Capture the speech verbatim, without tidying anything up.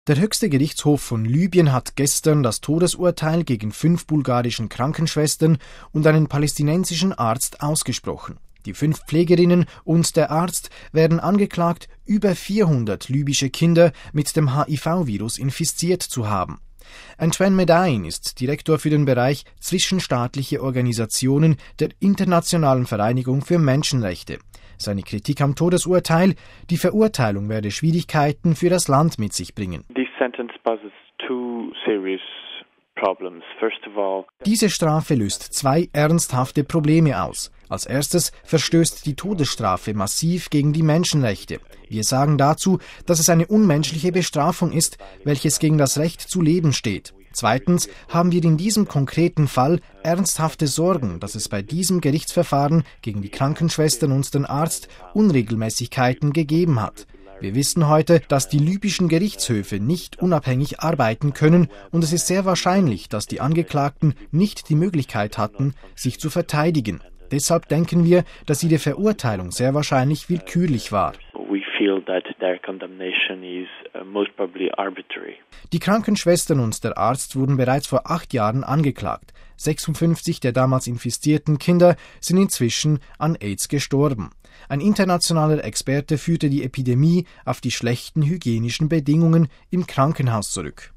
Der höchste Gerichtshof von Libyen hat gestern das Todesurteil gegen fünf bulgarischen Krankenschwestern und einen palästinensischen Arzt ausgesprochen. Die fünf Pflegerinnen und der Arzt werden angeklagt, über vierhundert libysche Kinder mit dem H I V-Virus infiziert zu haben. Antoine Medain ist Direktor für den Bereich Zwischenstaatliche Organisationen der Internationalen Vereinigung für Menschenrechte. Seine Kritik am Todesurteil: Die Verurteilung werde Schwierigkeiten für das Land mit sich bringen. Diese Strafe löst zwei ernsthafte Probleme aus. Als erstes verstößt die Todesstrafe massiv gegen die Menschenrechte. Wir sagen dazu, dass es eine unmenschliche Bestrafung ist, welches gegen das Recht zu leben steht. Zweitens haben wir in diesem konkreten Fall ernsthafte Sorgen, dass es bei diesem Gerichtsverfahren gegen die Krankenschwestern und den Arzt Unregelmäßigkeiten gegeben hat. Wir wissen heute, dass die libyschen Gerichtshöfe nicht unabhängig arbeiten können, und es ist sehr wahrscheinlich, dass die Angeklagten nicht die Möglichkeit hatten, sich zu verteidigen. Deshalb denken wir, dass ihre Verurteilung sehr wahrscheinlich willkürlich war. Die Krankenschwestern und der Arzt wurden bereits vor acht Jahren angeklagt. sechsundfünfzig der damals infizierten Kinder sind inzwischen an AIDS gestorben. Ein internationaler Experte führte die Epidemie auf die schlechten hygienischen Bedingungen im Krankenhaus zurück.